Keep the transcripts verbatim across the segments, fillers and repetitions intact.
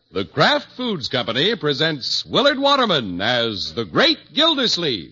The Kraft Foods Company presents Willard Waterman as the Great Gildersleeve.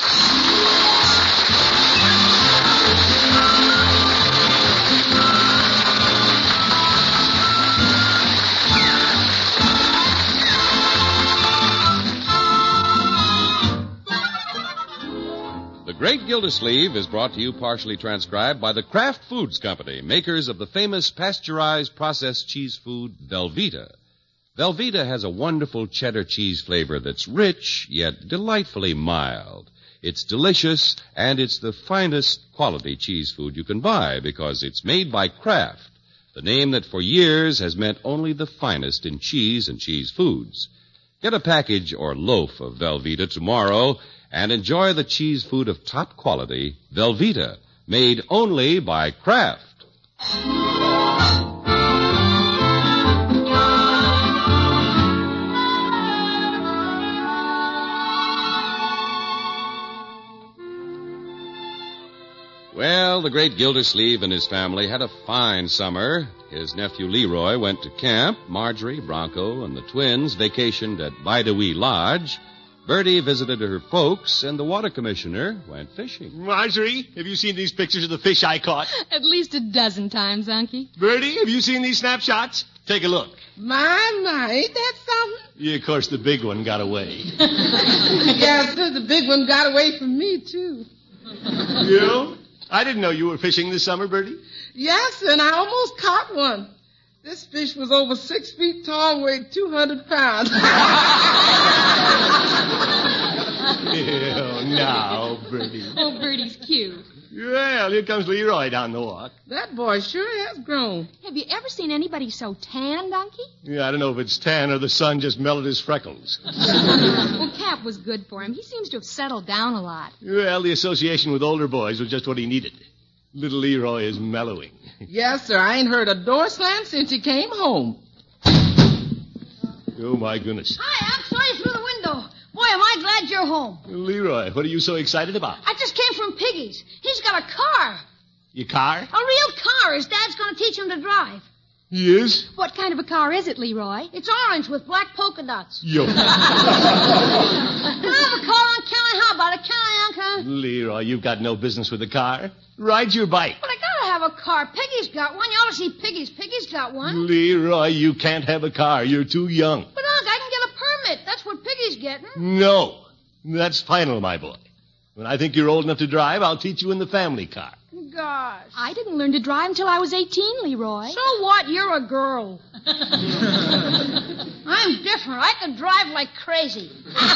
The Great Gildersleeve is brought to you partially transcribed by the Kraft Foods Company, makers of the famous pasteurized processed cheese food Velveeta. Velveeta has a wonderful cheddar cheese flavor that's rich, yet delightfully mild. It's delicious, and it's the finest quality cheese food you can buy because it's made by Kraft, the name that for years has meant only the finest in cheese and cheese foods. Get a package or loaf of Velveeta tomorrow and enjoy the cheese food of top quality, Velveeta, made only by Kraft. Well, the great Gildersleeve and his family had a fine summer. His nephew Leroy went to camp. Marjorie, Bronco, and the twins vacationed at Bidewee Lodge. Bertie visited her folks, and the water commissioner went fishing. Marjorie, have you seen these pictures of the fish I caught? At least a dozen times, Unky. Bertie, have you seen these snapshots? Take a look. My, my, ain't that something? Yeah, of course, the big one got away. Yes, sir, the big one got away from me, too. You? I didn't know you were fishing this summer, Bertie. Yes, and I almost caught one. This fish was over six feet tall and weighed two hundred pounds. Ew, now, Bertie. Oh, Bertie's cute. Well, here comes Leroy down the walk. That boy sure has grown. Have you ever seen anybody so tanned, Unky? Yeah, I don't know if it's tan or the sun just melted his freckles. Well, Cap was good for him. He seems to have settled down a lot. Well, the association with older boys was just what he needed. Little Leroy is mellowing. Yes, sir. I ain't heard a door slam since he came home. Oh, my goodness. Hi, I'm sorry through the window. Boy, am I glad you're home. Leroy, what are you so excited about? I just came from Piggy's. He's got a car. Your car? A real car. His dad's going to teach him to drive. He is? What kind of a car is it, Leroy? It's orange with black polka dots. Yo. Can I have a car, Aunt Kelly? How about it? Can I, Uncle? Leroy, you've got no business with the car. Ride your bike. But I gotta have a car. Piggy's got one. You ought to see Piggy's. Piggy's got one. Leroy, you can't have a car. You're too young. But, Unc, I can get a permit. That's what Piggy's getting. No. That's final, my boy. When I think you're old enough to drive, I'll teach you in the family car. Gosh. I didn't learn to drive until I was eighteen, Leroy. So what? You're a girl. I'm different. I can drive like crazy.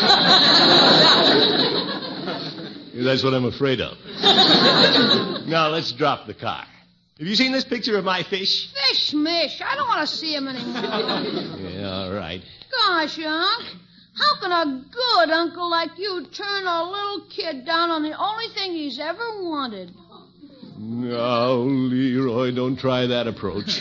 That's what I'm afraid of. Now, let's drop the car. Have you seen this picture of my fish? Fish, mish. I don't want to see him anymore. Yeah, all right. Gosh, Unc. How can a good uncle like you turn a little kid down on the only thing he's ever wanted? No, Leroy, don't try that approach.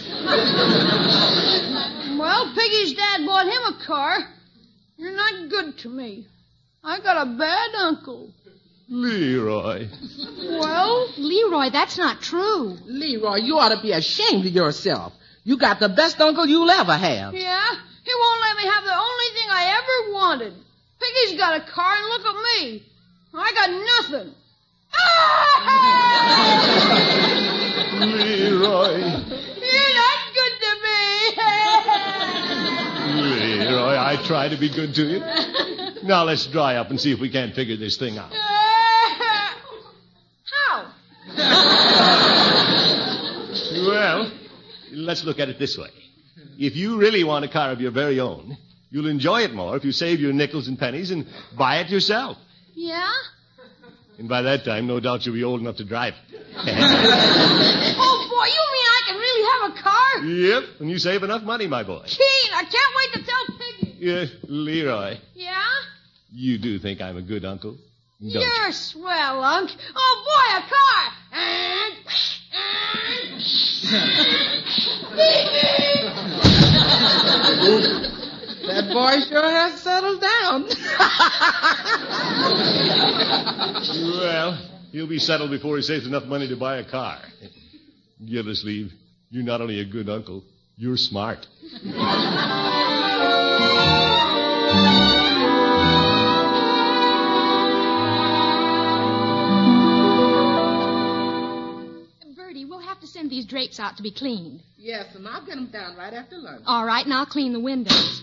Well, Piggy's dad bought him a car. You're not good to me. I got a bad uncle. Leroy. Well? Leroy, that's not true. Leroy, you ought to be ashamed of yourself. You got the best uncle you'll ever have. Yeah? He won't let me have the only thing I ever wanted. Piggy's got a car, and look at me. I got nothing. Leroy. You're not good to me. Leroy, I try to be good to you. Now let's dry up and see if we can't figure this thing out. How? Well, let's look at it this way. If you really want a car of your very own, you'll enjoy it more if you save your nickels and pennies and buy it yourself. Yeah? And by that time, no doubt you'll be old enough to drive it. Oh, boy, you mean I can really have a car? Yep, and you save enough money, my boy. Keen, I can't wait to tell Piggy. Yeah, Leroy, Yeah? you do think I'm a good uncle, don't You're you? swell, Unc. Oh, boy, a car. And... That boy sure has settled down. Well, he'll be settled before he saves enough money to buy a car. Gildersleeve, you're not only a good uncle, you're smart. grates out to be cleaned. Yes, and I'll get them down right after lunch. All right, and I'll clean the windows.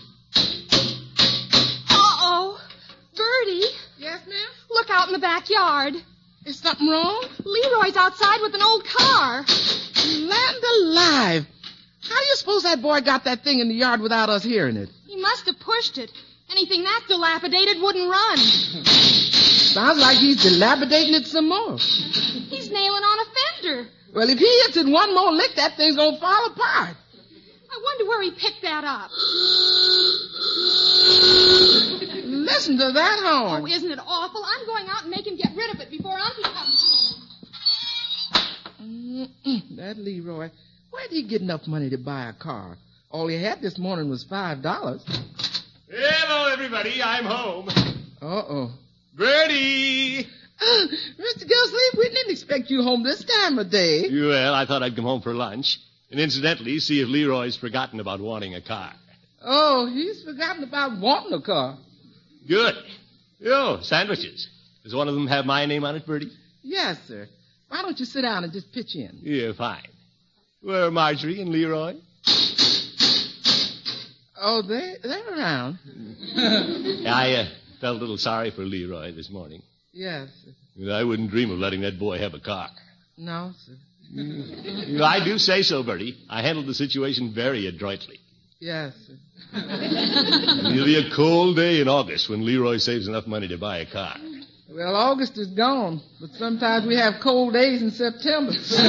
Uh-oh. Bertie, Yes, ma'am? look out in the backyard. Is something wrong? Leroy's outside with an old car. Land alive. How do you suppose that boy got that thing in the yard without us hearing it? He must have pushed it. Anything that dilapidated wouldn't run. Sounds like he's dilapidating it some more. He's nailing on a fender. Well, if he hits it one more lick, that thing's gonna fall apart. I wonder where he picked that up. Listen to that horn. Oh, isn't it awful? I'm going out and make him get rid of it before Unky comes home. Mm-mm, that Leroy. Where'd he get enough money to buy a car? All he had this morning was five dollars. Hello, everybody. I'm home. Uh-oh. Bertie! Uh, Mister Gillsleeve, we didn't expect you home this time of day. Well, I thought I'd come home for lunch. And incidentally, see if Leroy's forgotten about wanting a car. Oh, he's forgotten about wanting a car. Good. Yo, sandwiches. Does one of them have my name on it, Bertie? Yes, sir. Why don't you sit down and just pitch in? Yeah, fine. Where are Marjorie and Leroy? Oh, they, they're around. I uh, felt a little sorry for Leroy this morning. Yes, sir. I wouldn't dream of letting that boy have a car. No, sir. You know, I do say so, Bertie. I handled the situation very adroitly. Yes, sir. It'll be a cold day in August when Leroy saves enough money to buy a car. Well, August is gone, but sometimes we have cold days in September.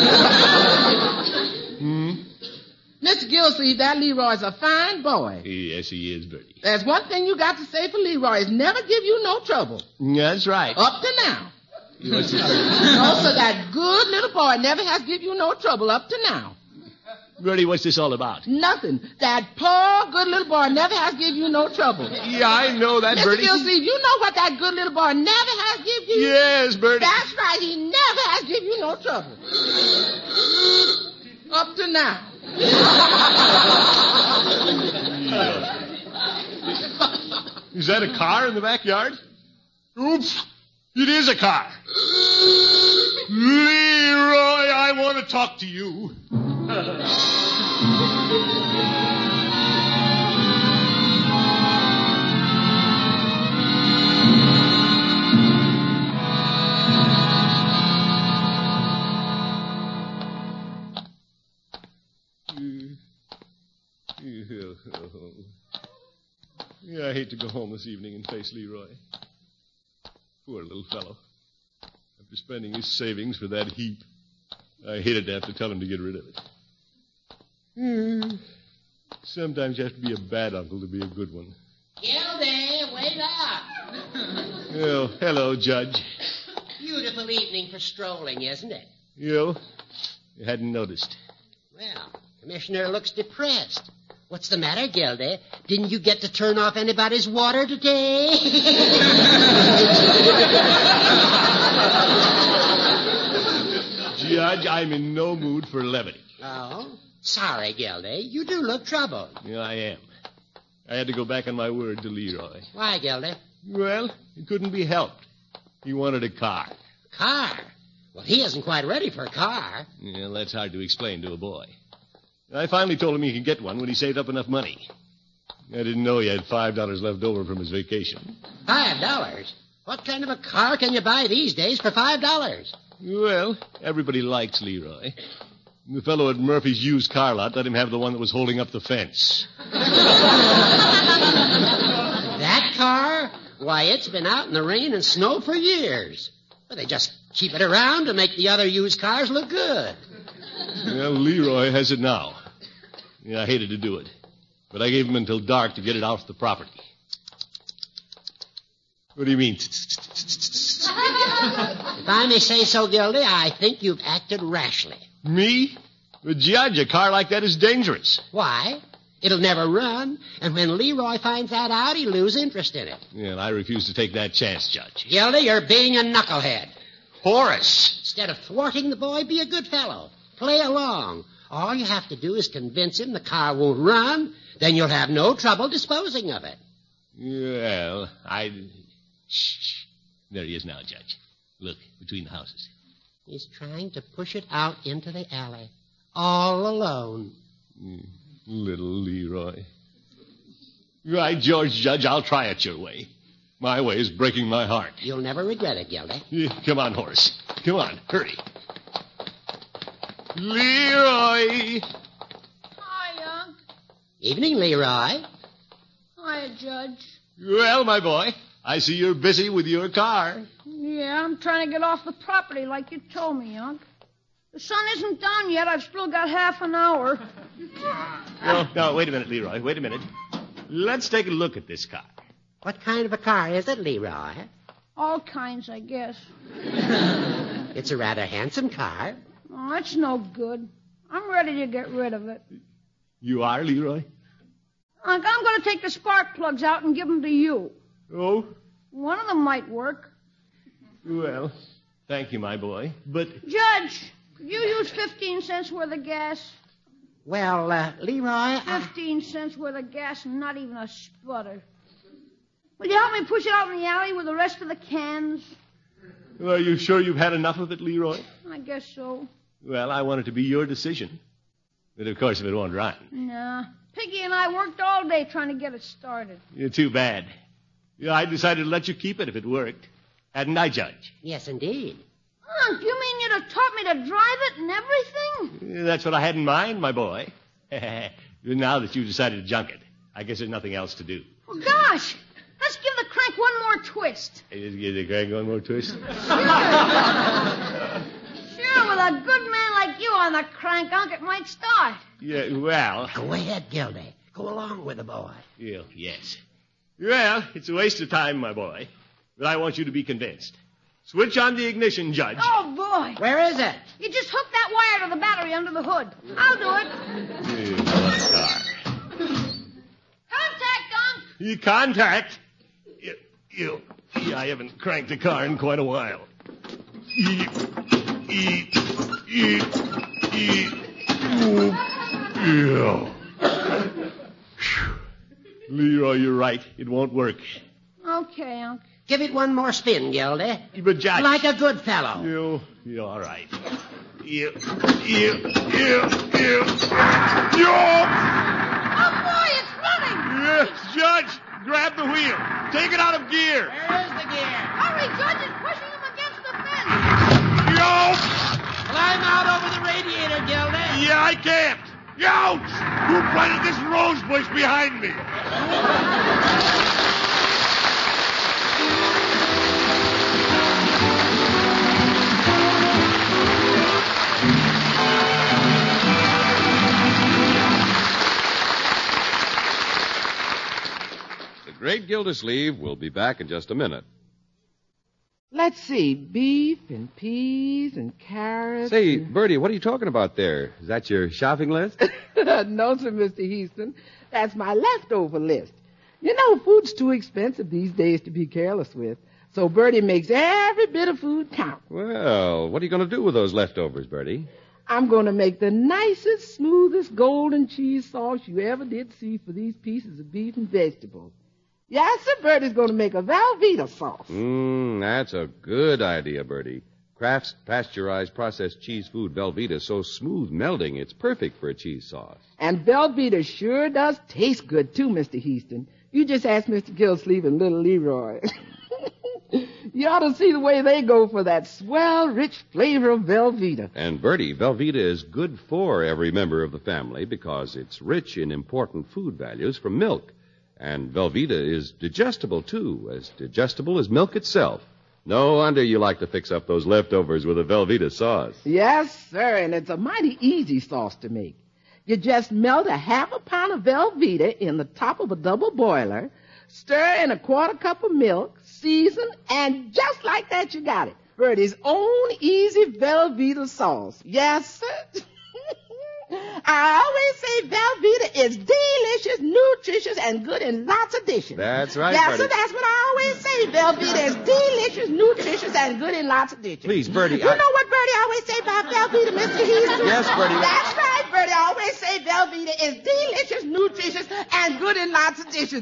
Hmm? Mister Gillsleeve, that Leroy's a fine boy. Yes, he is, Bertie. There's one thing you got to say for Leroy is never give you no trouble. That's right. Up to now. What's this? No, sir, that good little boy never has give you no trouble up to now. Bertie, what's this all about? Nothing. That poor good little boy never has give you no trouble. Yeah, I know that, Mister Bertie. Gillsleeve, you know what that good little boy never has give you? Yes, Bertie. That's right. He never has give you no trouble. Up to now. Is that a car in the backyard? Oops. It is a car. Leroy, I want to talk to you. Yeah, I hate to go home this evening and face Leroy. Poor little fellow. After spending his savings for that heap, I hated to have to tell him to get rid of it. Hmm. Sometimes you have to be a bad uncle to be a good one. Gildy, wait up. Oh, hello, Judge. Beautiful evening for strolling, isn't it? You? You hadn't noticed. Well, Commissioner looks depressed. What's the matter, Gildy? Didn't you get to turn off anybody's water today? Judge, I'm in no mood for levity. Oh? Sorry, Gildy. You do look troubled. Yeah, I am. I had to go back on my word to Leroy. Why, Gildy? Well, it couldn't be helped. He wanted a car. Car? Well, he isn't quite ready for a car. Yeah, that's hard to explain to a boy. I finally told him he could get one when he saved up enough money. I didn't know he had five dollars left over from his vacation. Five dollars? What kind of a car can you buy these days for five dollars? Well, everybody likes Leroy. The fellow at Murphy's used car lot let him have the one that was holding up the fence. That car? Why, it's been out in the rain and snow for years. Well, they just keep it around to make the other used cars look good. Well, Leroy has it now. Yeah, I hated to do it. But I gave him until dark to get it off the property. What do you mean? If I may say so, Gildy, I think you've acted rashly. Me? But, Judge, a car like that is dangerous. Why? It'll never run, and when Leroy finds that out, he'll lose interest in it. Yeah, and I refuse to take that chance, Judge. Gildy, you're being a knucklehead. Horace! Instead of thwarting the boy, be a good fellow. Play along. All you have to do is convince him the car won't run, then you'll have no trouble disposing of it. Well, I... Shh, shh. There he is now, Judge. Look, between the houses. He's trying to push it out into the alley. all alone. Mm, little Leroy. Right, George Judge, I'll try it your way. My way is breaking my heart. You'll never regret it, Gildy. Yeah, come on, horse. Come on, hurry. Leroy! Hi, Unc. Evening, Leroy. Hi, Judge. Well, my boy, I see you're busy with your car. Yeah, I'm trying to get off the property like you told me, Unc. The sun isn't down yet. I've still got half an hour. No, no, wait a minute, Leroy. Wait a minute. Let's take a look at this car. What kind of a car is it, Leroy? All kinds, I guess. It's a rather handsome car. Oh, that's no good. I'm ready to get rid of it. You are, Leroy? Unc, I'm going to take the spark plugs out and give them to you. Oh? One of them might work. Well, thank you, my boy. But... Judge, could you use fifteen cents worth of gas? Well, uh, Leroy... I... Fifteen cents worth of gas and not even a sputter. Will you help me push it out in the alley with the rest of the cans? Are you sure you've had enough of it, Leroy? I guess so. Well, I want it to be your decision. But, of course, if it won't run. Nah. Piggy and I worked all day trying to get it started. You're too bad. Yeah, I decided to let you keep it if it worked. Hadn't I, Judge? Yes, indeed. Unc, you mean you'd have taught me to drive it and everything? Yeah, that's what I had in mind, my boy. Now that you've decided to junk it, I guess there's nothing else to do. Well, gosh, let's give the crank one more twist. Hey, just give the crank one more twist? Sure. Sure, with a good man like you on the crank, Unc, it might start. Yeah, well... Go ahead, Gildy. Go along with the boy. Yeah, yes. Well, it's a waste of time, my boy. But I want you to be convinced. Switch on the ignition, Judge. Oh, boy. Where is it? You just hook that wire to the battery under the hood. I'll do it. Yeah, what a car. Contact, Unc. You contact? You, you, yeah, I haven't cranked a car in quite a while. E, e, e, e, oh, yeah. Leroy, you're right. It won't work. Okay, Unc. Give it one more spin, Gildy. But, Judge... Like a good fellow. You, you all right. You, you, you, you, you. Oh, boy, it's running. Yes, Judge, grab the wheel. Take it out of gear. Where is the gear? Hurry, Judge, it's pushing him against the fence. Yo! Climb out over the radiator, Gildy. Yeah, I can't. Ouch! Who planted this rose bush behind me? The Great Gildersleeve will be back in just a minute. Let's see, beef and peas and carrots. Say, and... Bertie, what are you talking about there? Is that your shopping list? No, sir, Mister Houston. That's my leftover list. You know, food's too expensive these days to be careless with. So Bertie makes every bit of food count. Well, what are you going to do with those leftovers, Bertie? I'm going to make the nicest, smoothest golden cheese sauce you ever did see for these pieces of beef and vegetables. Yes, sir, Bertie's going to make a Velveeta sauce. Mmm, that's a good idea, Bertie. Kraft's pasteurized processed cheese food Velveeta is so smooth melting, it's perfect for a cheese sauce. And Velveeta sure does taste good, too, Mister Houston. You just ask Mister Gildersleeve and little Leroy. You ought to see the way they go for that swell, rich flavor of Velveeta. And, Bertie, Velveeta is good for every member of the family because it's rich in important food values from milk. And Velveeta is digestible, too, as digestible as milk itself. No wonder you like to fix up those leftovers with a Velveeta sauce. Yes, sir, and it's a mighty easy sauce to make. You just melt a half a pound of Velveeta in the top of a double boiler, stir in a quarter cup of milk, season, and just like that you got it. Bertie's own easy Velveeta sauce. Yes, sir. I always say Velveeta is delicious, nutritious, and good in lots of dishes. That's right, Yes, Bertie. sir, that's what I always say. Velveeta is delicious, nutritious, and good in lots of dishes. Please, Bertie, You I... know what Bertie always say about Velveeta, Mister Houston? Yes, Bertie. That's right, Bertie. I always say Velveeta is delicious, nutritious, and good in lots of dishes.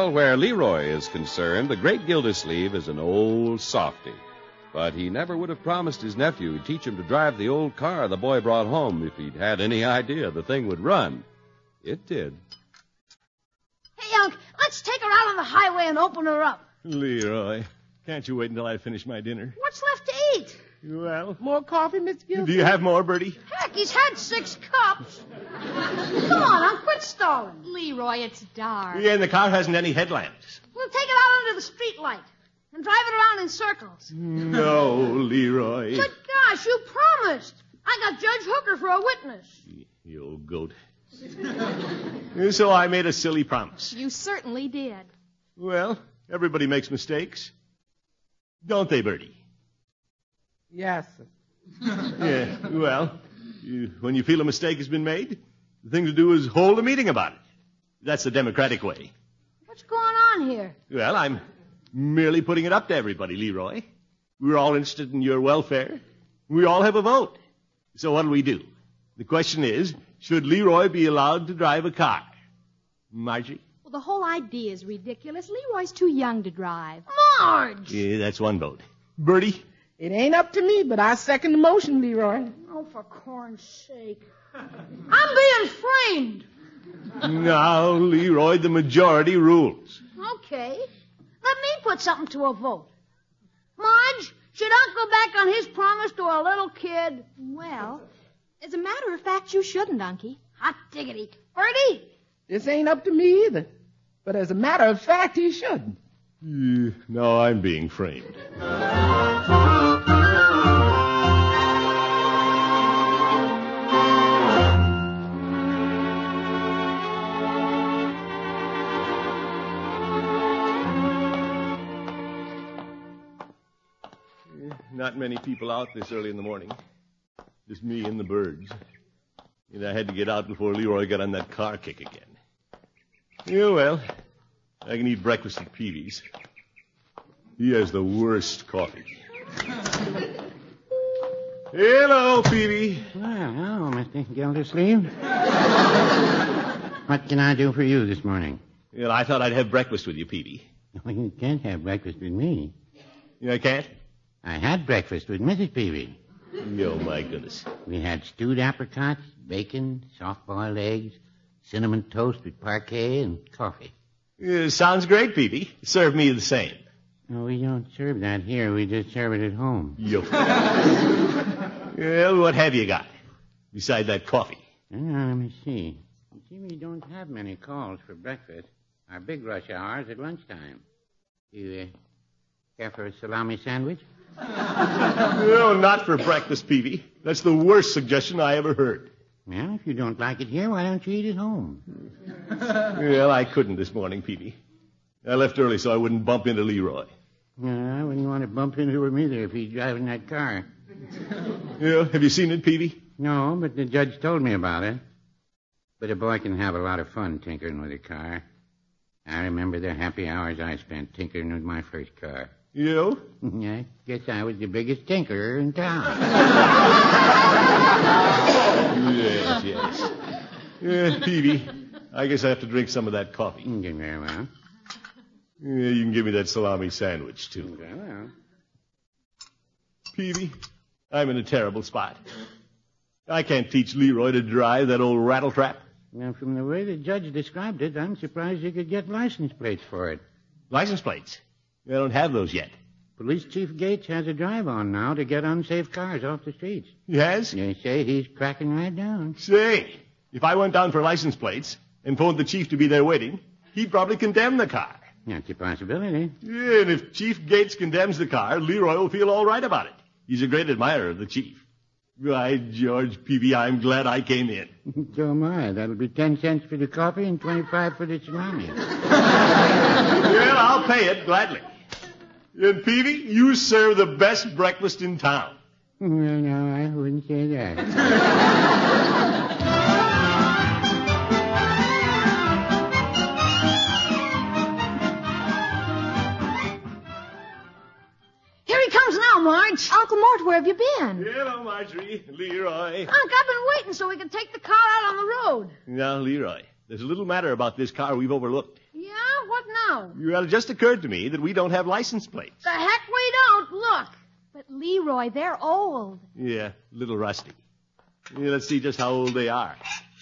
Well, where Leroy is concerned, the great Gildersleeve is an old softy. But he never would have promised his nephew to teach him to drive the old car the boy brought home if he'd had any idea the thing would run. It did. Hey, Unc, let's take her out on the highway and open her up. Leroy, can't you wait until I finish my dinner? What's left to eat? Well, More coffee, Miss Gilsey? do you have more, Bertie? Heck, he's had six cups. Come on, Unc, quit stalling. Leroy, it's dark. Yeah, and the car hasn't any headlamps. We'll take it out under the street light and drive it around in circles. No, Leroy. But gosh, you promised. I got Judge Hooker for a witness. You old goat. So I made a silly promise. You certainly did. Well, everybody makes mistakes. Don't they, Bertie? Yes, sir. Yeah, well, you, when you feel a mistake has been made, the thing to do is hold a meeting about it. That's the democratic way. What's going on here? Well, I'm merely putting it up to everybody, Leroy. We're all interested in your welfare. We all have a vote. So what'll we do? The question is, should Leroy be allowed to drive a car? Margie? Well, the whole idea is ridiculous. Leroy's too young to drive. Marge! Yeah, that's one vote. Bertie? It ain't up to me, but I second the motion, Leroy. Oh, for corn's sake. I'm being framed. Now, Leroy, the majority rules. Okay. Let me put something to a vote. Marge, should Unc go back on his promise to a little kid? Well, as a matter of fact, you shouldn't, Unky. Hot diggity. Bertie? This ain't up to me either. But as a matter of fact, he shouldn't. Uh, now I'm being framed. Not many people out this early in the morning. Just me and the birds. And I had to get out before Leroy got on that car kick again. Yeah, well, I can eat breakfast at Peavy's. He has the worst coffee. Hello, Peavy. Well, hello, Mister Gildersleeve. What can I do for you this morning? Well, I thought I'd have breakfast with you, Peavy. Well, you can't have breakfast with me. Yeah, I can't? I had breakfast with Missus Peavy. Oh, my goodness. We had stewed apricots, bacon, soft-boiled eggs, cinnamon toast with parquet, and coffee. Uh, sounds great, Peavy. Serve me the same. No, we don't serve that here. We just serve it at home. Yo. Well, what have you got beside that coffee? Uh, let me see. You see, we don't have many calls for breakfast. Our big rush hour is at lunchtime. You uh, care for a salami sandwich? No, not for breakfast, Peavy. That's the worst suggestion I ever heard. Well, if you don't like it here, why don't you eat at home? Well, I couldn't this morning, Peavy. I left early so I wouldn't bump into Leroy. No, I wouldn't want to bump into him either if he's driving that car. Yeah, have you seen it, Peavy? No, but the judge told me about it. But a boy can have a lot of fun tinkering with a car. I remember the happy hours I spent tinkering with my first car. You? I guess I was the biggest tinkerer in town. Yes, yes. Yeah, Peavy, I guess I have to drink some of that coffee. Mm, very well. Yeah, you can give me that salami sandwich, too. Very well. Peavy, I'm in a terrible spot. I can't teach Leroy to drive that old rattletrap. Now, from the way the judge described it, I'm surprised you could get license plates for it. License plates? I don't have those yet. Police Chief Gates has a drive on now to get unsafe cars off the streets. He has? They say he's cracking right down. Say, if I went down for license plates and phoned the chief to be there waiting, he'd probably condemn the car. That's a possibility. Yeah, and if Chief Gates condemns the car, Leroy will feel all right about it. He's a great admirer of the chief. By George, Peavy, I'm glad I came in. So am I. That'll be ten cents for the coffee and twenty-five for the salami. Well, I'll pay it gladly. And Peavy, you serve the best breakfast in town. Well, no, I wouldn't say that. Marge. Uncle Mort, where have you been? Hello, Marjorie. Leroy. Unc, I've been waiting so we could take the car out on the road. Now, Leroy, there's a little matter about this car we've overlooked. Yeah? What now? Well, it just occurred to me that we don't have license plates. The heck we don't. Look. But, Leroy, they're old. Yeah, a little rusty. Yeah, let's see just how old they are.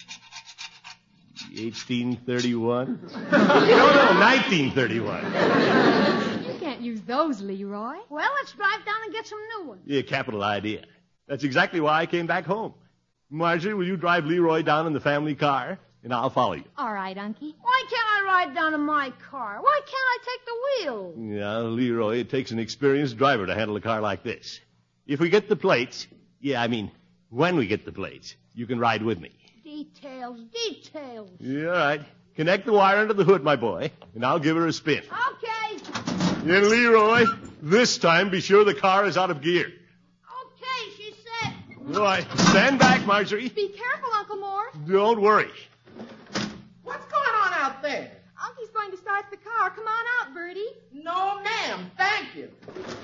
eighteen thirty-one? no, no, nineteen thirty-one. You can't use those, Leroy. Well, let's drive down and get some new ones. Yeah, capital idea. That's exactly why I came back home. Marjorie, will you drive Leroy down in the family car? And I'll follow you. All right, Unky. Why can't I ride down in my car? Why can't I take the wheel? Yeah, Leroy, it takes an experienced driver to handle a car like this. If we get the plates, yeah, I mean, when we get the plates, you can ride with me. Details, details. Yeah, all right. Connect the wire under the hood, my boy, and I'll give her a spin. Okay. And Leroy, this time be sure the car is out of gear. Okay, she said. All right, stand back, Marjorie. Be careful, Uncle Mort. Don't worry. What's going on out there? Unky's going to start the car. Come on out, Bertie. No, ma'am. Thank you.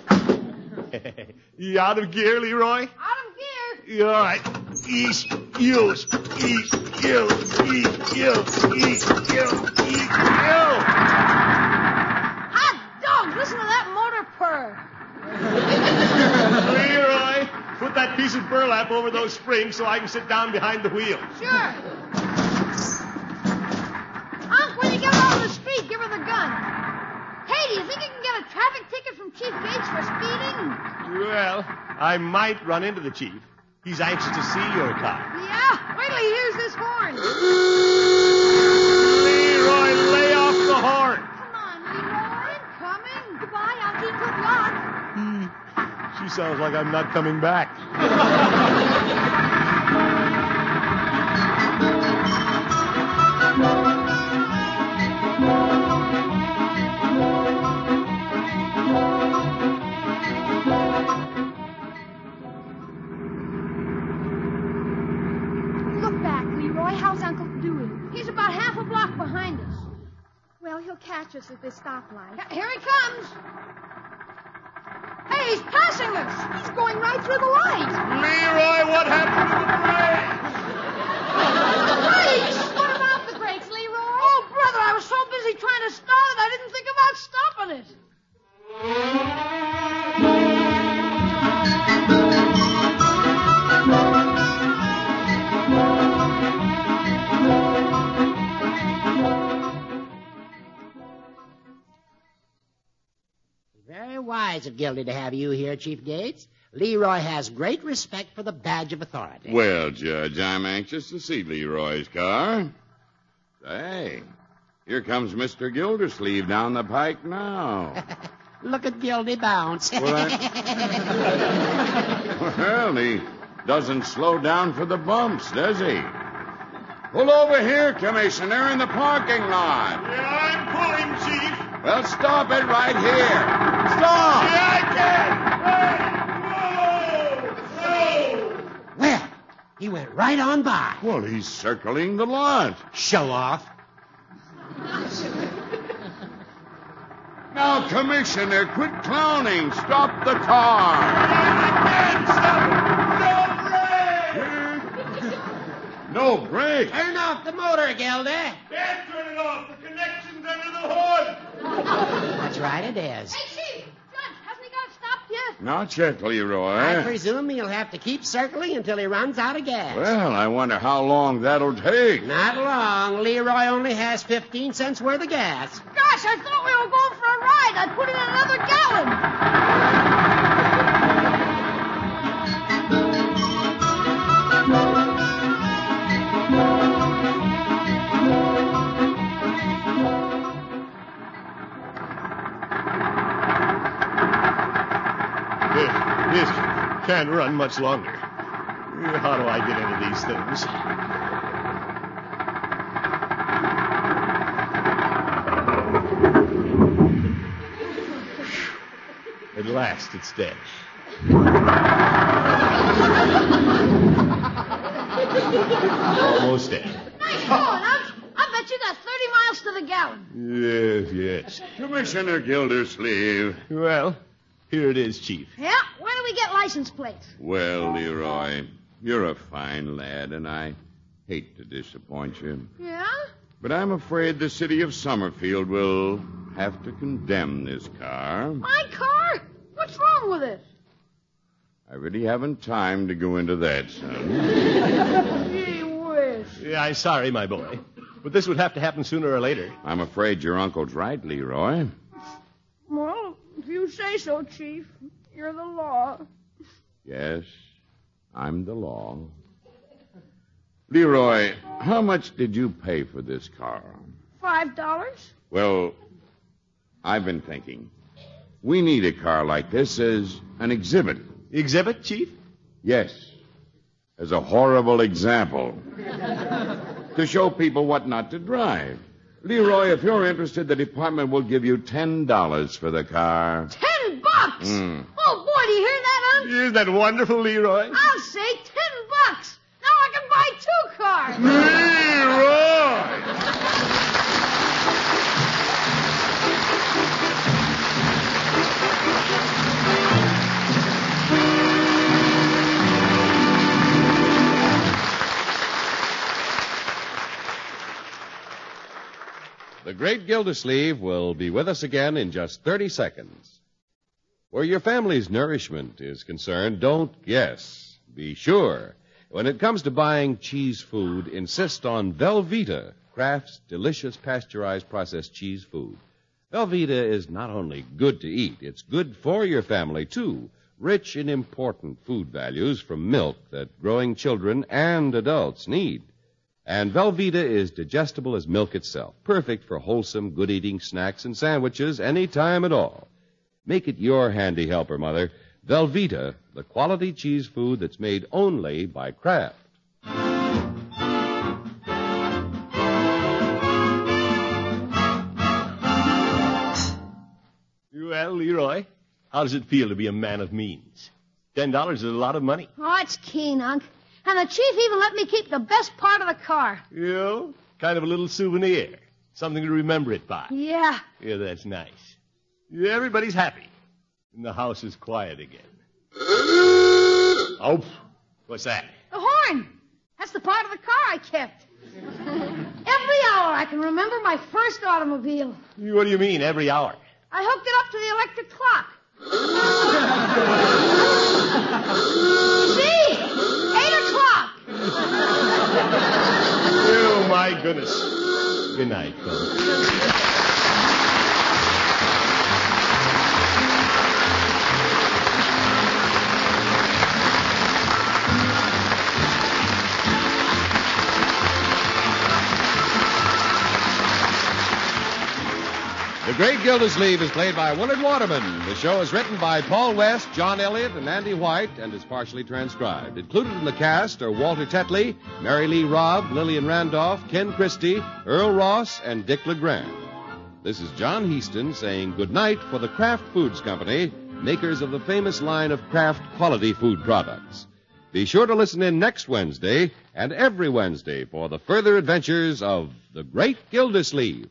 You out of gear, Leroy? Out of gear. Yeah, all right. East, use, east, use, east, use, east, use, east, use. Hot dog, listen to that motor purr. Leroy, put that piece of burlap over those springs so I can sit down behind the wheel. Sure. Unc, when you get her on the street, give her the gun. Hey, do you think you can get a traffic ticket from Chief Gates for speeding? Well, I might run into the chief. He's anxious to see your car. Yeah, wait till he hears this horn. Leroy, lay off the horn. Come on, Leroy. I'm coming. Goodbye, Unky. Good luck. She sounds like I'm not coming back. Look back, Leroy. How's Uncle doing? He's about half a block behind us. Well, he'll catch us at this stoplight. Here he comes. Hey, he's passing us. He's going right through the light. Leroy, what happened to the brakes? Brakes! What about the brakes, Leroy? Oh, brother, I was so busy trying to start it, I didn't think about stopping it. Very wise of Gildy to have you here, Chief Gates. Leroy has great respect for the badge of authority. Well, Judge, I'm anxious to see Leroy's car. Say, here comes Mister Gildersleeve down the pike now. Look at Gildy bounce. Well, I... well, he doesn't slow down for the bumps, does he? Pull over here, Commissioner, in the parking lot. Yeah, I'm pulling, Chief. Well, stop it right here. Stop! Yeah, I can. Hey, whoa, whoa. Well, he went right on by. Well, he's circling the lot. Show off. Now, Commissioner, quit clowning. Stop the car. I can't stop. No brake. No brake. Turn off the motor, Gildy. Can't turn it off. The connection's under the hood. That's right, it is. Hey, Chief, Judge, hasn't he got it stopped yet? Not yet, Leroy. I presume he'll have to keep circling until he runs out of gas. Well, I wonder how long that'll take. Not long. Leroy only has fifteen cents worth of gas. Gosh, I thought we were going for a ride. I'd put in another gallon. This can't run much longer. How do I get into these things? At last, it's dead. Almost dead. Nice going, Unc. I bet you got thirty miles to the gallon. Yes, yes. Commissioner Gildersleeve. Well, here it is, Chief. Yeah, where do we get license plates? Well, Leroy, you're a fine lad, and I hate to disappoint you. Yeah? But I'm afraid the city of Summerfield will have to condemn this car. My car? What's wrong with it? I really haven't time to go into that, son. Gee whiz. Yeah, I'm sorry, my boy. But this would have to happen sooner or later. I'm afraid your uncle's right, Leroy. Well, if you say so, Chief. You're the law. Yes, I'm the law. Leroy, how much did you pay for this car? Five dollars? Well, I've been thinking. We need a car like this as an exhibit. Exhibit, Chief? Yes, as a horrible example. To show people what not to drive. Leroy, if you're interested, the department will give you ten dollars for the car. Ten bucks? Mm. Oh, boy, do you hear that, Unc? Isn't that wonderful, Leroy? I'll say ten bucks. Now I can buy two cars. Leroy! The Great Gildersleeve will be with us again in just thirty seconds. Where your family's nourishment is concerned, don't guess. Be sure. When it comes to buying cheese food, insist on Velveeta, Kraft's delicious pasteurized processed cheese food. Velveeta is not only good to eat, it's good for your family, too. Rich in important food values from milk that growing children and adults need. And Velveeta is digestible as milk itself, perfect for wholesome, good-eating snacks and sandwiches any time at all. Make it your handy helper, Mother. Velveeta, the quality cheese food that's made only by Kraft. Well, Leroy, how does it feel to be a man of means? Ten dollars is a lot of money. Oh, it's keen, Unc. And the chief even let me keep the best part of the car. You know, kind of a little souvenir. Something to remember it by. Yeah. Yeah, that's nice. Yeah, everybody's happy. And the house is quiet again. Oh, what's that? The horn. That's the part of the car I kept. Every hour I can remember my first automobile. What do you mean, every hour? I hooked it up to the electric clock. See? Eight o'clock. Oh, my goodness. Good night, folks. The Great Gildersleeve is played by Willard Waterman. The show is written by Paul West, John Elliott, and Andy White, and is partially transcribed. Included in the cast are Walter Tetley, Mary Lee Robb, Lillian Randolph, Ken Christie, Earl Ross, and Dick LeGrand. This is John Heaston saying goodnight for the Kraft Foods Company, makers of the famous line of Kraft quality food products. Be sure to listen in next Wednesday and every Wednesday for the further adventures of the Great Gildersleeve.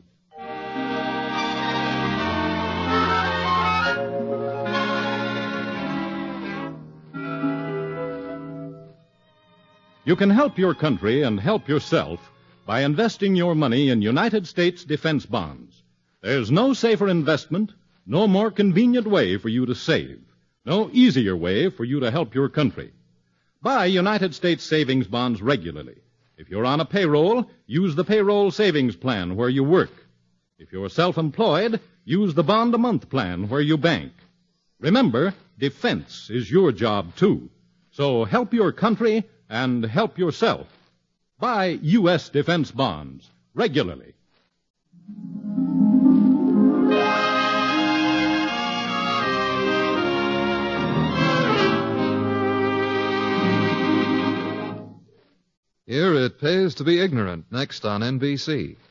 You can help your country and help yourself by investing your money in United States defense bonds. There's no safer investment, no more convenient way for you to save, no easier way for you to help your country. Buy United States savings bonds regularly. If you're on a payroll, use the payroll savings plan where you work. If you're self-employed, use the bond-a-month plan where you bank. Remember, defense is your job, too. So help your country and help yourself. Buy U S defense bonds regularly. Here it pays to be ignorant, next on N B C.